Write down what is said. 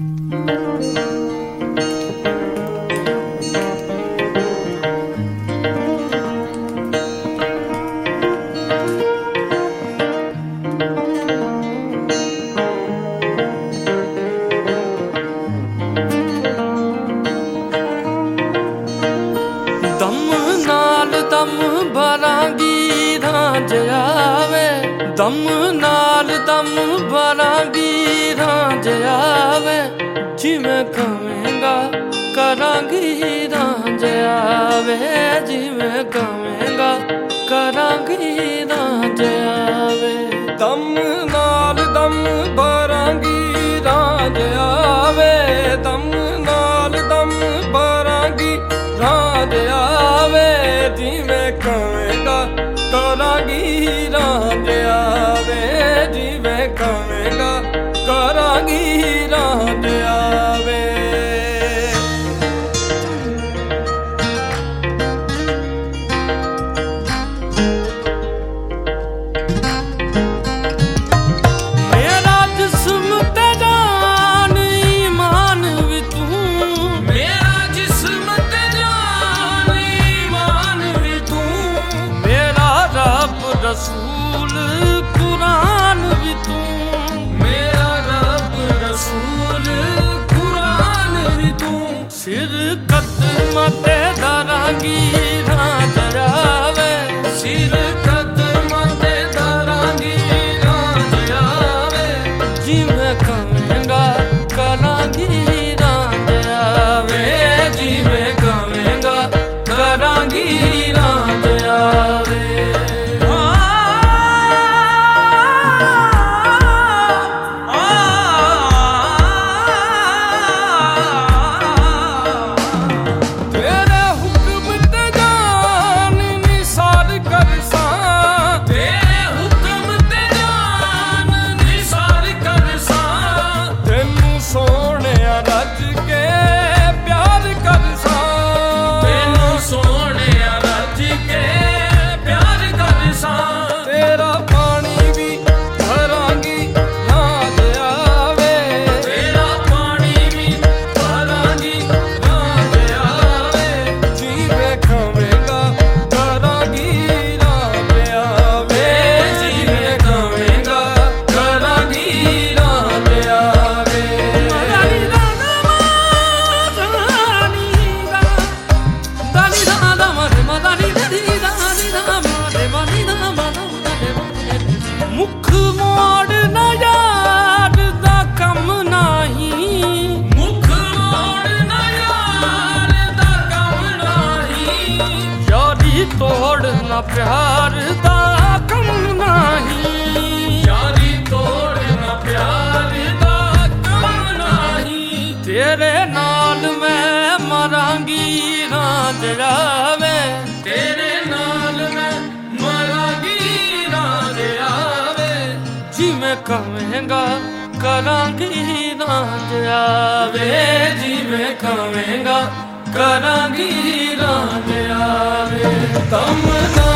ਦਮ ਭਰਾਂਗੀ ਰਾਂਝ ਆਵੇ, ਦਮ ਨਾਲ ਦਮ ਭਰਾਂਗੀ ਰਾਂਝ ਆਵੇ, ਜਿਵੇਂ ਕਹੇਂਗਾ ਕਰਾਂਗੀ ਰਾਂਝ ਆਵੇ, ਜਿਵੇਂ ਕਹੇਂਗਾ ਕਰਾਂਗੀ ਰਾਂਝ ਆਵੇ। ਦਮ ਨਾਲ ਦਮ ਭਰਾਂਗੀ ਰਾਂਝ ਆਵੇ, ਦਮ ਨਾਲ ਦਮ ਭਰਾਂਗੀ ਰਾਂਝ ਆਵੇ, ਜਿਵੇਂ ਕਹੇਂਗਾ ਕਰਾਂਗੀ ਰਾਂਝ ਆਵੇ, ਜਿਵੇਂ ਕਹੇਂਗਾ ਕਰਾਂਗੀ ਰਾਂਝ ਆਵੇ। ਮੇਰਾ ਜਿਸਮ ਤੇ ਜਾਨ ਈਮਾਨ ਵੀ ਤੂੰ, ਮੇਰਾ ਜਿਸਮ ਤੇ ਜਾਨ ਈਮਾਨ ਵੀ ਤੂੰ, ਮੇਰਾ ਰੱਬ ਰਸੂਲ ਕੁਰਾਨ ਵੀ ਤੂੰ, ਮੇਰਾ ਰੱਬ ਰਸੂਲ ਕੁਰਾਨ ਵੀ ਤੂੰ। ਸਿਰ ਕਦਮਾਂ ਤੇ ਧਰਾਂਗੀ ਰਾਂਝ ਆਵੇ, ਸਿਰ ਕਦਮਾਂ ਤੇ ਧਰਾਂਗੀ ਰਾਂਝ ਆਵੇ, ਜਿਵੇਂ ਕਹੇਂਗਾ ਕਰਾਂਗੀ ਰਾਂਝ ਆਵੇ, ਜਿਵੇਂ ਕਹੇਂਗਾ ਕਰਾਂਗੀ ਰਾਂਝ ਆਵੇ। ਮੁਖ ਮੋੜ ਨਾ ਯਾਰ ਦਾ ਕੰਮ ਨਹੀਂ, ਮੁਖ ਮੋੜ ਨਾ ਯਾਰ ਦਾ ਕੰਮ ਨਹੀਂ, ਯਾਰੀ ਤੋੜਨਾ ਪਿਆਰ ਦਾ ਕੰਮ ਨਹੀਂ, ਯਾਰੀ ਤੋੜਨਾ ਪਿਆਰ ਦਾ ਕੰਮ ਨਹੀਂ। ਤੇਰੇ ਨਾਲ ਮੈਂ ਮਰਾਂਗੀ ਰਾਂਝ ਆਵੇ, ਤੇਰੇ ਨਾਲ ਮੈਂ ਮਰਾਂਗੀ ਰਾਂਝ ਆਵੇ, ਜਿਵੇਂ ਕਹੇਂਗਾ ਕਰਾਂਗੀ ਰਾਂਝ ਆਵੇ, ਜਿਵੇਂ ਕਹੇਂਗਾ ਕਰਾਂਗੀ ਰਾਂਝ ਆਵੇ। ਦਮ